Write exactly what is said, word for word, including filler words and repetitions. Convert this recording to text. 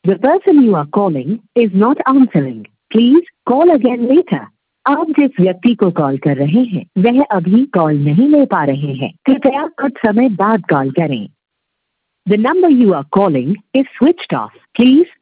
The person you are calling is not answering. Please call again later. आप जिस व्यक्ति को कॉल कर रहे हैं वह अभी कॉल नहीं ले पा रहे हैं, कृपया कुछ समय बाद कॉल करें. The number you are calling is switched off. Please